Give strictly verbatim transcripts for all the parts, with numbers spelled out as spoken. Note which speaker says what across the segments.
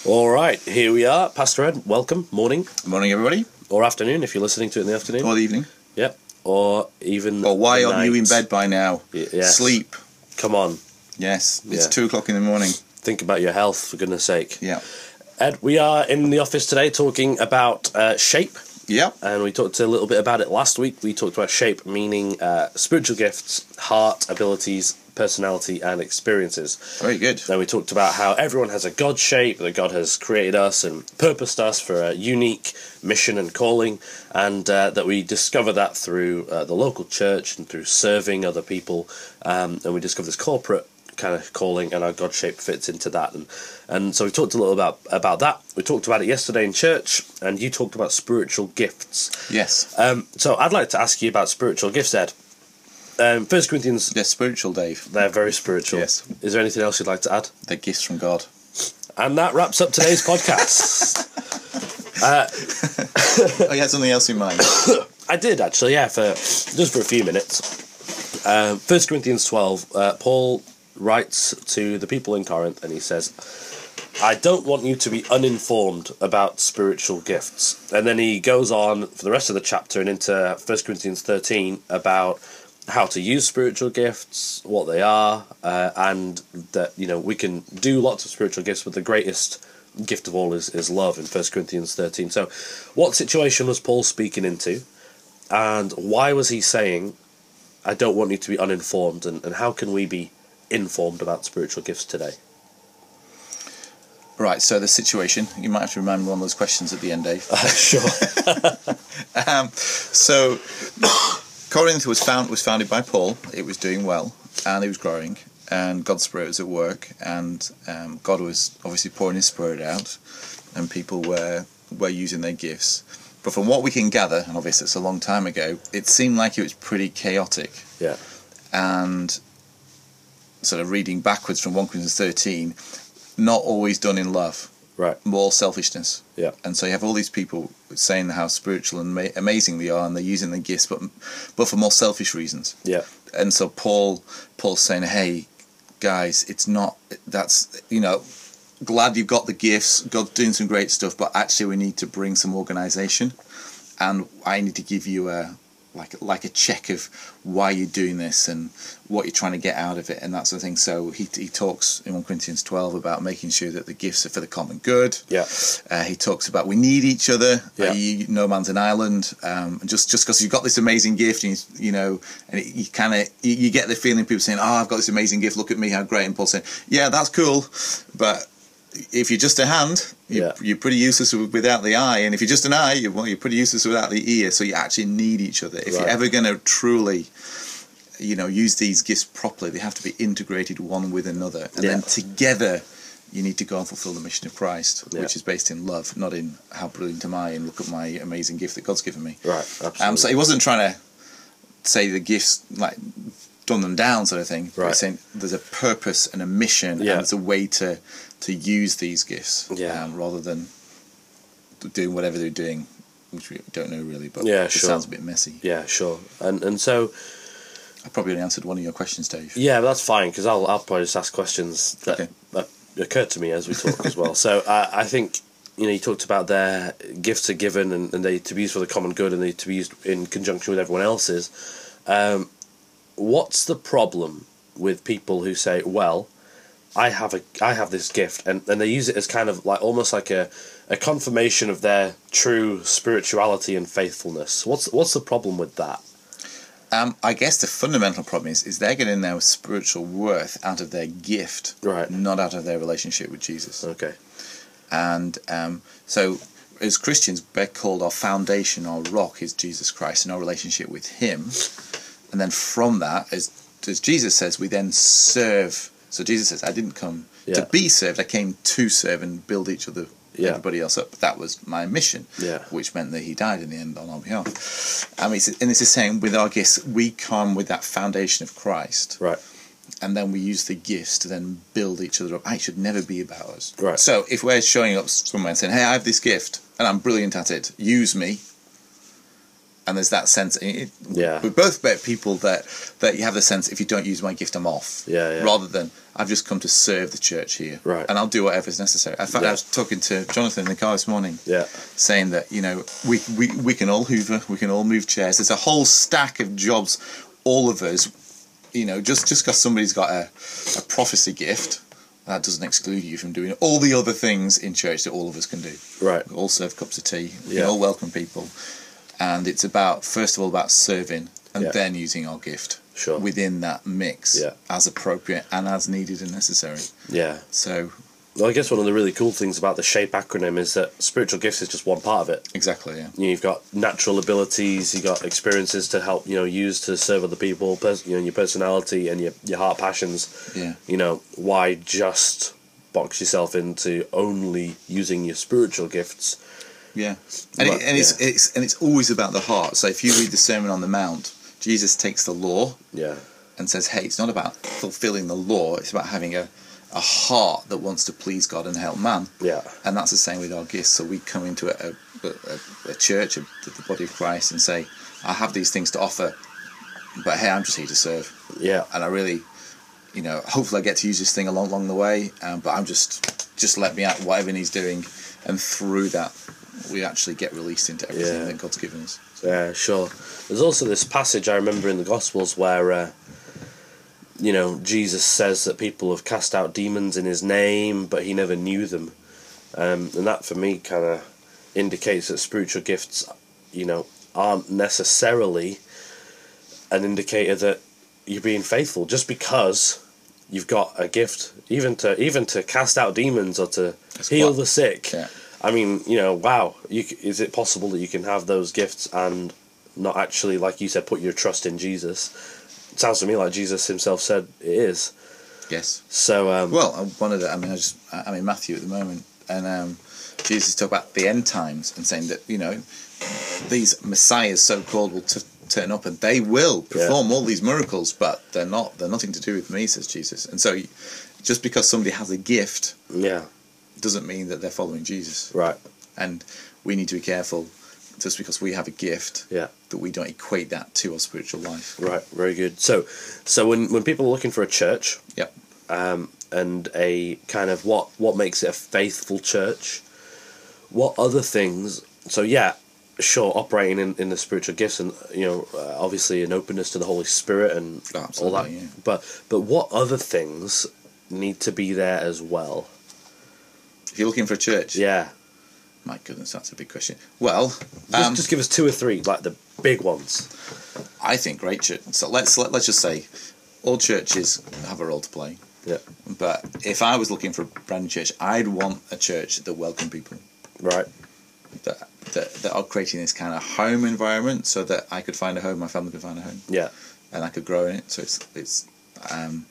Speaker 1: All right, here we are. Pastor Ed, welcome. Morning.
Speaker 2: Good morning, everybody.
Speaker 1: Or afternoon, if you're listening to it in the afternoon.
Speaker 2: Or the evening.
Speaker 1: Yep. Or even
Speaker 2: Or why
Speaker 1: the
Speaker 2: aren't
Speaker 1: night.
Speaker 2: you in bed by now?
Speaker 1: Y- yes.
Speaker 2: Sleep.
Speaker 1: Come on.
Speaker 2: Yes, it's
Speaker 1: Yeah.
Speaker 2: two o'clock in the morning.
Speaker 1: Think about your health, for goodness sake.
Speaker 2: Yeah.
Speaker 1: Ed, we are in the office today talking about uh, shape.
Speaker 2: Yeah.
Speaker 1: And we talked a little bit about it last week. We talked about shape, meaning uh, spiritual gifts, heart, abilities, personality, and experiences.
Speaker 2: Very good.
Speaker 1: Then we talked about how everyone has a God shape, that God has created us and purposed us for a unique mission and calling, and uh, that we discover that through uh, the local church and through serving other people. Um, and we discover this corporate kind of calling, and our God shape fits into that. And and so we talked a little about about that. We talked about it yesterday in church, and you talked about spiritual gifts.
Speaker 2: Yes.
Speaker 1: Um, so I'd like to ask you about spiritual gifts, Ed. Um, First Corinthians,
Speaker 2: They're spiritual, Dave.
Speaker 1: they're very spiritual.
Speaker 2: Yes.
Speaker 1: Is there anything else you'd like to add?
Speaker 2: They're gifts from God.
Speaker 1: And that wraps up today's podcast. Uh,
Speaker 2: Oh, you had something else in mind?
Speaker 1: I did actually, yeah, for just for a few minutes. Um, First Corinthians twelve, uh, Paul writes to the people in Corinth, and he says, I don't want you to be uninformed about spiritual gifts. And then he goes on for the rest of the chapter and into First Corinthians thirteen about how to use spiritual gifts, what they are, uh, and that, you know, we can do lots of spiritual gifts, but the greatest gift of all is, is love in First Corinthians thirteen. So what situation was Paul speaking into, and why was he saying, I don't want you to be uninformed, and, and how can we be informed about spiritual gifts today?
Speaker 2: Right, so the situation, you might have to remember one of those questions at the end, Dave.
Speaker 1: Uh, sure.
Speaker 2: um, so, Corinth was found was founded by Paul. It was doing well, and it was growing, and God's Spirit was at work, and um, God was obviously pouring His Spirit out, and people were were using their gifts. But from what we can gather, and obviously it's a long time ago, it seemed like it was pretty chaotic.
Speaker 1: Yeah.
Speaker 2: And sort of reading backwards from First Corinthians thirteen, not always done in love.
Speaker 1: Right.
Speaker 2: More selfishness.
Speaker 1: Yeah.
Speaker 2: And so you have all these people saying how spiritual and ma- amazing they are, and they're using their gifts, but but for more selfish reasons.
Speaker 1: Yeah.
Speaker 2: And so Paul Paul's saying, hey, guys, it's not, that's, you know, glad you've got the gifts, God's doing some great stuff, but actually we need to bring some organisation, and I need to give you a, like, like a check of why you're doing this and what you're trying to get out of it and that sort of thing. So he he talks in First Corinthians twelve about making sure that the gifts are for the common good.
Speaker 1: Yeah.
Speaker 2: Uh, he talks about we need each other.
Speaker 1: Yeah.
Speaker 2: Uh, you, no man's an island. Um, and just just because you've got this amazing gift, and you, you know, and it, you kind of you, you get the feeling people saying, "Oh, I've got this amazing gift. Look at me, how great!" And Paul saying, "Yeah, that's cool, but if you're just a hand, you're,
Speaker 1: Yeah.
Speaker 2: you're pretty useless without the eye, and if you're just an eye, you're, well, you're pretty useless without the ear. So you actually need each other. If
Speaker 1: Right.
Speaker 2: you're ever going to truly, you know, use these gifts properly, they have to be integrated one with another, and
Speaker 1: Yeah.
Speaker 2: then together you need to go and fulfill the mission of Christ,
Speaker 1: Yeah.
Speaker 2: which is based in love, not in how brilliant am I and look at my amazing gift that God's given me.
Speaker 1: Right. Absolutely.
Speaker 2: Um, so he wasn't trying to say the gifts like dumb them down sort of thing. But
Speaker 1: Right.
Speaker 2: he's saying there's a purpose and a mission,
Speaker 1: Yeah.
Speaker 2: and there's a way to to use these gifts,
Speaker 1: Yeah.
Speaker 2: um, rather than doing whatever they're doing, which we don't know really. But
Speaker 1: Yeah,
Speaker 2: it
Speaker 1: sure.
Speaker 2: sounds a bit messy.
Speaker 1: Yeah, sure. And and so
Speaker 2: I probably only answered one of your questions, Dave.
Speaker 1: yeah, but that's fine, because I'll I'll probably just ask questions that,
Speaker 2: Okay.
Speaker 1: that occurred to me as we talk as well. So I I think, you know, you talked about their gifts are given and, and they to be used for the common good, and they to be used in conjunction with everyone else's. Um, what's the problem with people who say, well, I have a I have this gift, and, and they use it as kind of like almost like a, a confirmation of their true spirituality and faithfulness? What's what's the problem with that?
Speaker 2: Um, I guess the fundamental problem is is they're getting their spiritual worth out of their gift,
Speaker 1: Right.
Speaker 2: not out of their relationship with Jesus.
Speaker 1: Okay.
Speaker 2: And um, so, as Christians, we're called our foundation, our rock is Jesus Christ, and our relationship with Him. And then from that, as as Jesus says, we then serve. So Jesus says, "I didn't come
Speaker 1: Yeah.
Speaker 2: to be served; I came to serve and build each other,
Speaker 1: Yeah.
Speaker 2: everybody else up." That was my mission,
Speaker 1: Yeah.
Speaker 2: which meant that He died in the end on our behalf. I mean, it's- and it's the same with our gifts. We come with that foundation of Christ,
Speaker 1: Right.
Speaker 2: and then we use the gifts to then build each other up. It should never be about us.
Speaker 1: Right.
Speaker 2: So if we're showing up somewhere and saying, "Hey, I have this gift and I'm brilliant at it, use me," And there's that sense. It,
Speaker 1: Yeah.
Speaker 2: We're both about people that that you have the sense if you don't use my gift, I'm off.
Speaker 1: Yeah, yeah.
Speaker 2: Rather than I've just come to serve the church here,
Speaker 1: Right.
Speaker 2: and I'll do whatever's necessary. In fact,
Speaker 1: Yeah.
Speaker 2: I was talking to Jonathan in the car this morning,
Speaker 1: Yeah.
Speaker 2: saying that you know we we we can all hoover, we can all move chairs. There's a whole stack of jobs, all of us. You know, just just because somebody's got a a prophecy gift, that doesn't exclude you from doing all the other things in church that all of us can do.
Speaker 1: Right.
Speaker 2: We all serve cups of tea. We
Speaker 1: Yeah.
Speaker 2: can all welcome people. And it's about, first of all, about serving and
Speaker 1: Yeah.
Speaker 2: then using our gift
Speaker 1: Sure.
Speaker 2: within that mix
Speaker 1: Yeah.
Speaker 2: as appropriate and as needed and necessary.
Speaker 1: Yeah.
Speaker 2: So,
Speaker 1: Well, I guess one of the really cool things about the SHAPE acronym is that spiritual gifts is just one part of it.
Speaker 2: exactly, yeah.
Speaker 1: You know, you've got natural abilities, you've got experiences to help, you know, use to serve other people, pers- you know, your personality and your, your heart passions.
Speaker 2: Yeah.
Speaker 1: You know, why just box yourself into only using your spiritual gifts?
Speaker 2: Yeah. And,
Speaker 1: But,
Speaker 2: it, and, it's,
Speaker 1: yeah.
Speaker 2: it's, and it's always about the heart. So if you read the Sermon on the Mount, Jesus takes the law
Speaker 1: Yeah.
Speaker 2: and says, hey, it's not about fulfilling the law, it's about having a, a heart that wants to please God and help man.
Speaker 1: Yeah.
Speaker 2: And that's the same with our gifts. So we come into a, a, a, a church, a, the body of Christ, and say, I have these things to offer, but hey, I'm just here to serve.
Speaker 1: Yeah.
Speaker 2: And I really, you know, hopefully I get to use this thing along along the way, um, but I'm just, just let me out whatever he's doing, and through that, we actually get released into everything
Speaker 1: Yeah.
Speaker 2: that God's given us.
Speaker 1: Yeah, sure. There's also this passage I remember in the Gospels where, uh, you know, Jesus says that people have cast out demons in his name, but he never knew them. Um, and that, for me, kind of indicates that spiritual gifts, you know, aren't necessarily an indicator that you're being faithful. Just because you've got a gift, even to even to cast out demons or to
Speaker 2: That's
Speaker 1: heal
Speaker 2: quite-
Speaker 1: the sick.
Speaker 2: Yeah.
Speaker 1: I mean, you know, wow. You, c- is it possible that you can have those gifts and not actually, like you said, put your trust in Jesus? It sounds to me like Jesus himself said it is.
Speaker 2: Yes.
Speaker 1: So, um,
Speaker 2: Well, uh, one of the, I mean, I just, I'm in Matthew at the moment, and um, Jesus talked about the end times and saying that, you know, these messiahs, so-called, will t- turn up and they will perform all these miracles, but they're not, they're nothing to do with me, says Jesus. And so just because somebody has a gift
Speaker 1: yeah,
Speaker 2: doesn't mean that they're following Jesus.
Speaker 1: right,
Speaker 2: And we need to be careful, just because we have a gift,
Speaker 1: yeah,
Speaker 2: that we don't equate that to our spiritual life.
Speaker 1: right, very good. So, so when when people are looking for a church,
Speaker 2: Yep.
Speaker 1: um, and a kind of what what makes it a faithful church, what other things? So yeah, sure, operating in, in the spiritual gifts and, you know, uh, obviously an openness to the Holy Spirit and all
Speaker 2: Absolutely,
Speaker 1: that.
Speaker 2: yeah.
Speaker 1: But but what other things need to be there as well?
Speaker 2: If you're looking for a church,
Speaker 1: Yeah,
Speaker 2: my goodness, that's a big question. Well,
Speaker 1: just,
Speaker 2: um,
Speaker 1: just give us two or three, like the big ones.
Speaker 2: I think great church. So let's let, let's just say, all churches have a role to play.
Speaker 1: Yeah,
Speaker 2: But if I was looking for a brand new church, I'd want a church that welcome people,
Speaker 1: right.
Speaker 2: that that that are creating this kind of home environment, so that I could find a home, my family could find a home,
Speaker 1: Yeah,
Speaker 2: and I could grow in it. So it's it's. Um,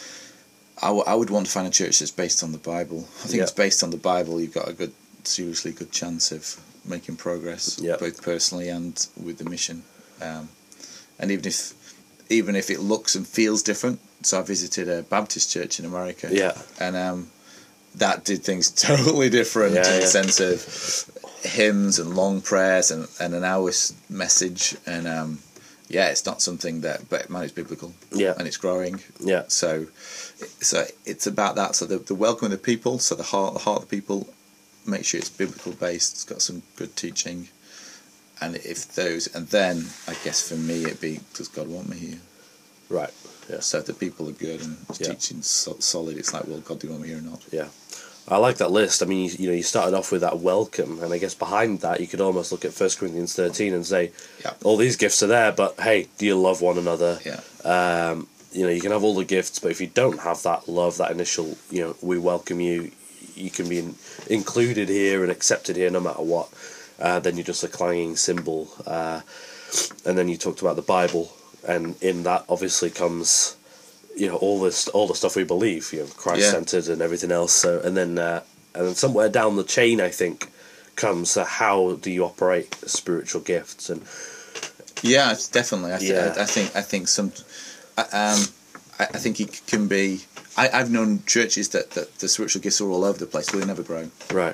Speaker 2: I, w- I would want to find a church that's based on the Bible. I think
Speaker 1: Yeah.
Speaker 2: it's based on the Bible. You've got a good, seriously good chance of making progress,
Speaker 1: Yeah.
Speaker 2: both personally and with the mission. Um, and even if, even if it looks and feels different. So I visited a Baptist church in America.
Speaker 1: Yeah.
Speaker 2: And um, that did things totally different
Speaker 1: Yeah,
Speaker 2: in
Speaker 1: yeah.
Speaker 2: the sense of hymns and long prayers and, and an hour's message. And um, yeah, it's not something that, but man, it's biblical.
Speaker 1: Yeah.
Speaker 2: And it's growing.
Speaker 1: Yeah,
Speaker 2: So, so it's about that. So the, the welcome of the people, so the heart, the heart of the people, make sure it's biblical based. It's got some good teaching, and if those, and then I guess for me it'd be, does God want me here?
Speaker 1: right. Yeah,
Speaker 2: So if the people are good and
Speaker 1: Yeah.
Speaker 2: teaching so, solid, it's like, well, God, do you want me here or not?
Speaker 1: yeah. I like that list. I mean, you, you know, you started off with that welcome, and I guess behind that, you could almost look at First Corinthians thirteen and say,
Speaker 2: Yeah.
Speaker 1: all these gifts are there, but hey, do you love one another?
Speaker 2: Yeah.
Speaker 1: Um, you know, you can have all the gifts, but if you don't have that love, that initial, you know, we welcome you, you can be in, included here and accepted here no matter what, uh, then you're just a clanging cymbal. Uh, and then you talked about the Bible, and in that obviously comes, you know, all this, all the stuff we believe, you know, Christ-centered and everything else. So, and then, uh, and then somewhere down the chain, I think, comes uh, how do you operate spiritual gifts? And
Speaker 2: Yeah, it's definitely. I, th-
Speaker 1: Yeah.
Speaker 2: I, I think. I think some. I- Um, I, I think it can be. I, I've known churches that, that the spiritual gifts are all over the place, but they never grow.
Speaker 1: right,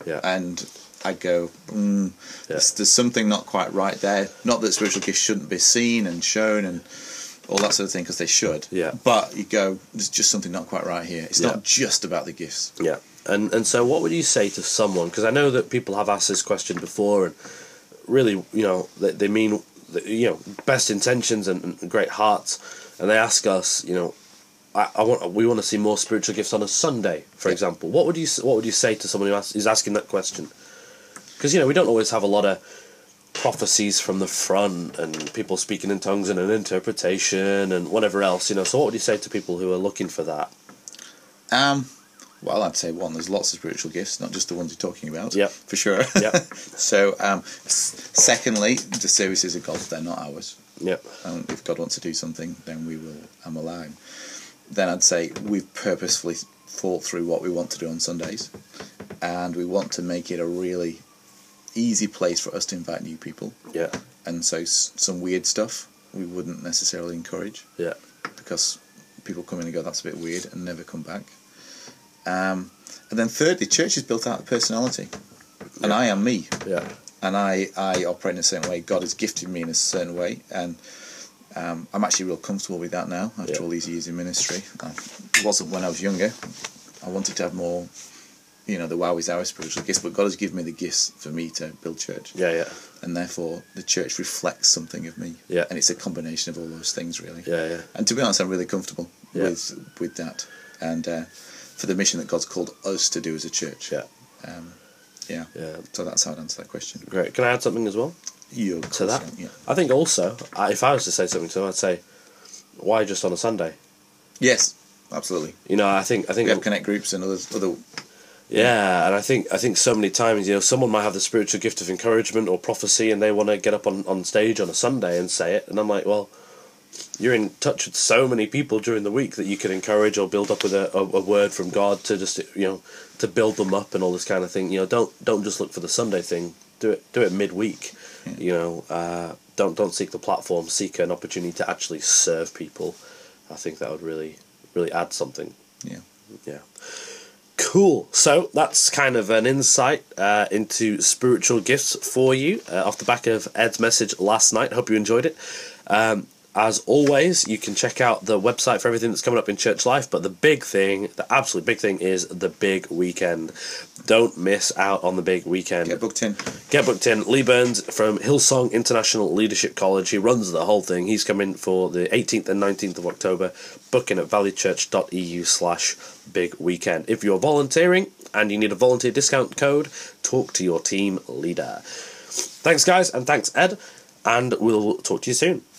Speaker 1: Yeah.
Speaker 2: And I go, mm,
Speaker 1: Yeah.
Speaker 2: there's, there's something not quite right there. Not that spiritual gifts shouldn't be seen and shown and all that sort of thing, because they should.
Speaker 1: Yeah.
Speaker 2: But you go, there's just something not quite right here. It's
Speaker 1: Yeah.
Speaker 2: not just about the gifts.
Speaker 1: Yeah. And and so what would you say to someone, because I know that people have asked this question before, and really, you know, they, they mean, you know, best intentions and, and great hearts, and they ask us, you know, I, I want we want to see more spiritual gifts on a Sunday, for
Speaker 2: Yeah.
Speaker 1: example. What would you what would you say to someone who asks, is asking that question? Because, you know, we don't always have a lot of prophecies from the front and people speaking in tongues and an interpretation and whatever else, you know. So what would you say to people who are looking for that?
Speaker 2: Um, well, I'd say one, there's lots of spiritual gifts, not just the ones you're talking about.
Speaker 1: Yep.
Speaker 2: For sure.
Speaker 1: Yep.
Speaker 2: So, um, s- secondly, the services are God's, they're not ours.
Speaker 1: Yep.
Speaker 2: And if God wants to do something, then we will um, allow him. Then I'd say we've purposefully thought through what we want to do on Sundays, and we want to make it a really easy place for us to invite new people.
Speaker 1: Yeah.
Speaker 2: And so s- some weird stuff we wouldn't necessarily encourage.
Speaker 1: Yeah.
Speaker 2: Because people come in and go, that's a bit weird, and never come back. Um, and then thirdly, church is built out of personality. And
Speaker 1: Yeah.
Speaker 2: I am me.
Speaker 1: Yeah.
Speaker 2: And I, I operate in a certain way. God has gifted me in a certain way. And um, I'm actually real comfortable with that now, after
Speaker 1: Yeah.
Speaker 2: all these years in ministry. I wasn't when I was younger. I wanted to have more, you know, the wow is our spiritual gifts. But God has given me the gifts for me to build church.
Speaker 1: Yeah. Yeah.
Speaker 2: And therefore, the church reflects something of me.
Speaker 1: Yeah.
Speaker 2: And it's a combination of all those things, really.
Speaker 1: Yeah. Yeah.
Speaker 2: And to be honest, I'm really comfortable
Speaker 1: Yeah.
Speaker 2: with with that, and uh, for the mission that God's called us to do as a church.
Speaker 1: Yeah.
Speaker 2: Um, yeah.
Speaker 1: Yeah.
Speaker 2: So that's how I'd answer that question.
Speaker 1: Great. Can I add something as well
Speaker 2: You
Speaker 1: to that?
Speaker 2: Yeah.
Speaker 1: I think also, I- if I was to say something to them, I'd say, why just on a Sunday?
Speaker 2: Yes, absolutely.
Speaker 1: You know, I think I think
Speaker 2: We have connect groups and other other.
Speaker 1: yeah, and I think I think so many times, you know, someone might have the spiritual gift of encouragement or prophecy, and they want to get up on, on stage on a Sunday and say it, and I'm like, well, you're in touch with so many people during the week that you can encourage or build up with a, a, a word from God to just, you know, to build them up and all this kind of thing. You know, don't don't just look for the Sunday thing. Do it do it midweek.
Speaker 2: Yeah.
Speaker 1: You know, uh, don't don't seek the platform. Seek an opportunity to actually serve people. I think that would really really add something.
Speaker 2: Yeah.
Speaker 1: Yeah. Cool. So that's kind of an insight uh, into spiritual gifts for you uh, off the back of Ed's message last night. Hope you enjoyed it. Um, as always, you can check out the website for everything that's coming up in church life. But the big thing, the absolute big thing, is the big weekend. Don't miss out on the big weekend.
Speaker 2: Get booked in.
Speaker 1: Get booked in. Lee Burns from Hillsong International Leadership College. He runs the whole thing. He's coming for the eighteenth and nineteenth of October. Booking at valleychurch.eu slash big weekend. If you're volunteering and you need a volunteer discount code, talk to your team leader. Thanks, guys, and thanks, Ed. And we'll talk to you soon.